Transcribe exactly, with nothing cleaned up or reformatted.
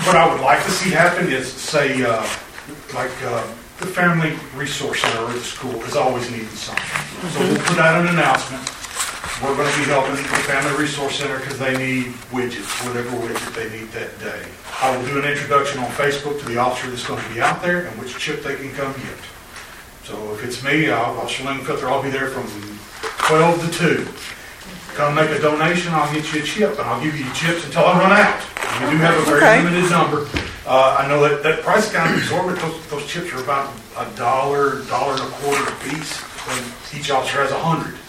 what I would like to see happen is, say, uh, like uh, the Family Resource Center at the school has always needed something. So we'll put out an announcement. We're going to be helping the Family Resource Center because they need widgets, whatever widget they need that day. I will do an introduction on Facebook to the officer that's going to be out there and which chip they can come get. So if it's me, I'll, Officer Lingenfelter, I'll be there from twelve to two. Come make a donation, I'll get you a chip, and I'll give you chips until I run out. We do have a very Okay. limited number. Uh, I know that, that price is kind of exorbitant. Those, those chips are about a dollar, dollar and a quarter a piece, and each officer has a hundred.